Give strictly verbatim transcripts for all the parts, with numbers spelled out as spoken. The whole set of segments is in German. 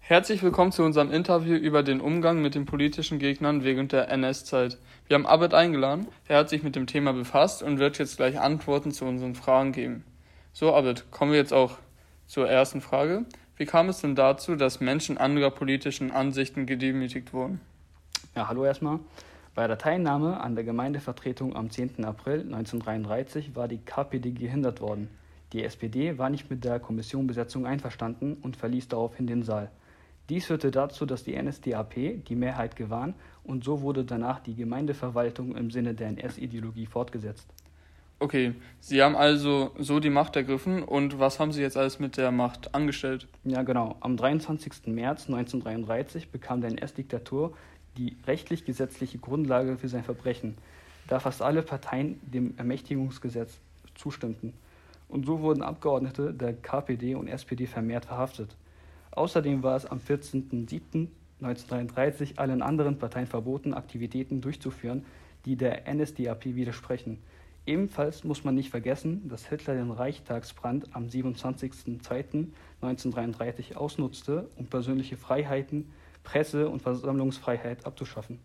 Herzlich willkommen zu unserem Interview über den Umgang mit den politischen Gegnern während der N S-Zeit. Wir haben Abed eingeladen, er hat sich mit dem Thema befasst und wird jetzt gleich Antworten zu unseren Fragen geben. So, Abed, kommen wir jetzt auch zur ersten Frage. Wie kam es denn dazu, dass Menschen anderer politischen Ansichten gedemütigt wurden? Ja, hallo erstmal. Bei der Teilnahme an der Gemeindevertretung am zehnten April neunzehnhundertdreiunddreißig war die K P D gehindert worden. Die S P D war nicht mit der Kommissionbesetzung einverstanden und verließ daraufhin den Saal. Dies führte dazu, dass die N S D A P die Mehrheit gewann und so wurde danach die Gemeindeverwaltung im Sinne der N S-Ideologie fortgesetzt. Okay, Sie haben also so die Macht ergriffen und was haben Sie jetzt alles mit der Macht angestellt? Ja, genau. Am dreiundzwanzigsten März neunzehnhundertdreiunddreißig bekam der N S-Diktator die rechtlich-gesetzliche Grundlage für sein Verbrechen, da fast alle Parteien dem Ermächtigungsgesetz zustimmten. Und so wurden Abgeordnete der K P D und S P D vermehrt verhaftet. Außerdem war es am vierzehnten siebten neunzehnhundertdreiunddreißig allen anderen Parteien verboten, Aktivitäten durchzuführen, die der N S D A P widersprechen. Ebenfalls muss man nicht vergessen, dass Hitler den Reichstagsbrand am siebenundzwanzigsten zweiten neunzehnhundertdreiunddreißig ausnutzte, um persönliche Freiheiten, Presse- und Versammlungsfreiheit abzuschaffen.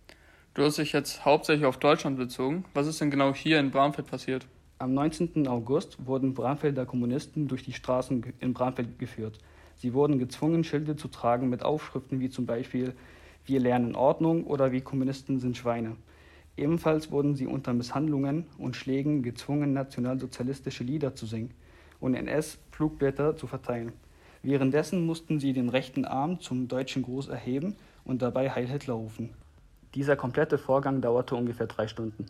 Du hast dich jetzt hauptsächlich auf Deutschland bezogen. Was ist denn genau hier in Bramfeld passiert? Am neunzehnten August wurden Bramfelder Kommunisten durch die Straßen in Bramfeld geführt. Sie wurden gezwungen, Schilde zu tragen mit Aufschriften wie zum Beispiel „Wir lernen Ordnung" oder „Wir Kommunisten sind Schweine". Ebenfalls wurden sie unter Misshandlungen und Schlägen gezwungen, nationalsozialistische Lieder zu singen und N S-Flugblätter zu verteilen. Währenddessen mussten sie den rechten Arm zum deutschen Gruß erheben und dabei Heil Hitler rufen. Dieser komplette Vorgang dauerte ungefähr drei Stunden.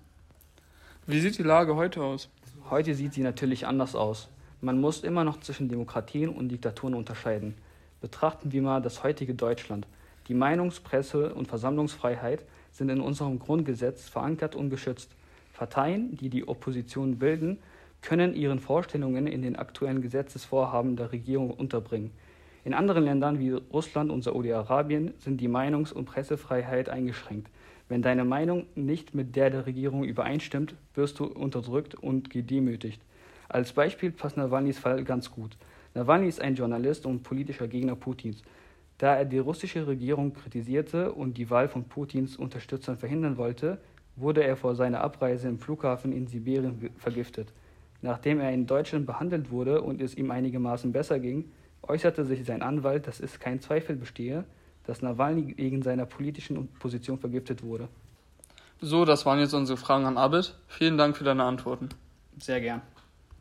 Wie sieht die Lage heute aus? Heute sieht sie natürlich anders aus. Man muss immer noch zwischen Demokratien und Diktaturen unterscheiden. Betrachten wir mal das heutige Deutschland. Die Meinungs-, Presse- und Versammlungsfreiheit sind in unserem Grundgesetz verankert und geschützt. Parteien, die die Opposition bilden, können ihren Vorstellungen in den aktuellen Gesetzesvorhaben der Regierung unterbringen. In anderen Ländern wie Russland und Saudi-Arabien sind die Meinungs- und Pressefreiheit eingeschränkt. Wenn deine Meinung nicht mit der der Regierung übereinstimmt, wirst du unterdrückt und gedemütigt. Als Beispiel passt Nawalnys Fall ganz gut. Nawalny ist ein Journalist und politischer Gegner Putins. Da er die russische Regierung kritisierte und die Wahl von Putins Unterstützern verhindern wollte, wurde er vor seiner Abreise im Flughafen in Sibirien vergiftet. Nachdem er in Deutschland behandelt wurde und es ihm einigermaßen besser ging, äußerte sich sein Anwalt, dass es kein Zweifel bestehe, dass Nawalny wegen seiner politischen Position vergiftet wurde. So, das waren jetzt unsere Fragen an Abed. Vielen Dank für deine Antworten. Sehr gern.